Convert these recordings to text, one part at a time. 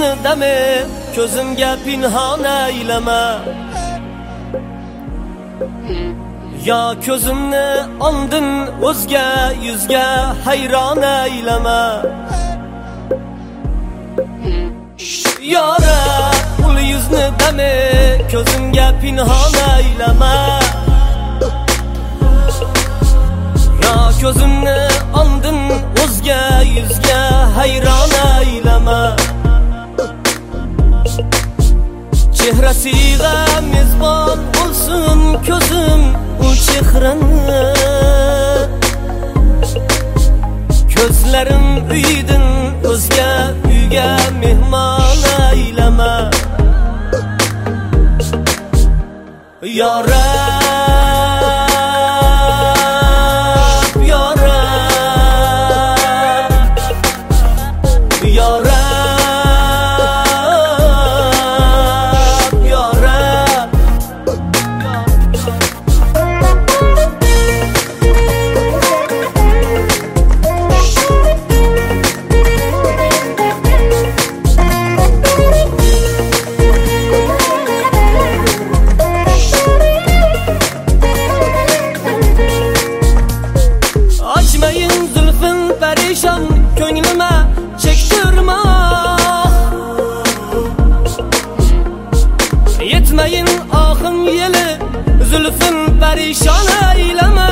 yüzni demi ko'zimga pinhon aylama. Ya ko'zimni ondin o'zga yuzga hayron aylama. Yora ul yüzni demi ko'zimga pinhon aylama. Ya ko'zimni ondin o'zga yuzga hayron aylama. Chehrasiga mezbon bo'lsin ko'zim u chehrani. Ko'zlarim uydin o'zga uyga mehmon aylama. Ya Rab, ya Rab, ya Rab, ya Rab. Açmayın zülfün perişan ko'nglime çektirme. Yetmeyin ahım yeli zülfün perişan eyleme.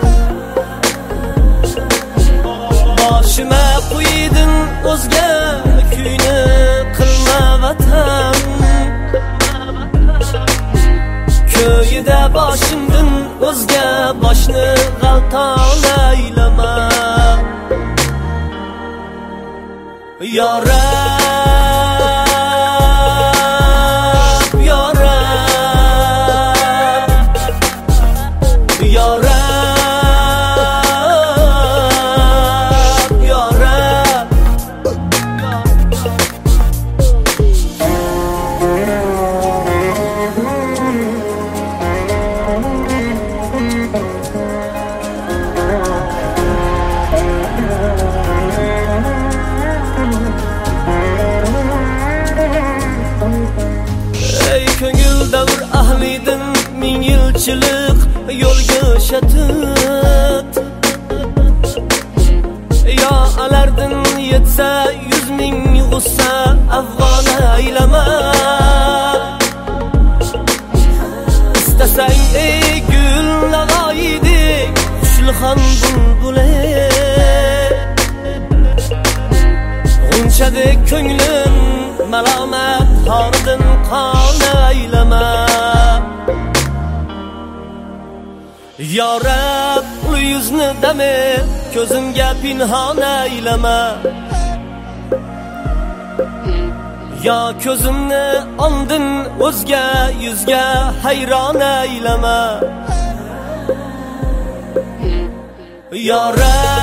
Başıma koydun o'zga kuyni qilma vatan. Ko'yida boshimdan o'zga boshni g'alton aylama. Ya Rab, ya Rab, ya Rab, ya Rab. Ey ko'ngil davr ahlidin ming yilchilik yo'lga shatib. Ya alardin yetsa 100 ming g'ussa afg'on aylama. İstasang ey gul navoiydik xushlihan bulbule. G'unchadek ko'nglim malomat hordin qon aylama. Ya Rab ul yüzni demi ko'zimga pinhon aylama. Ya ko'zimni ondin o'zga yuzga hayron aylama. Ya Rab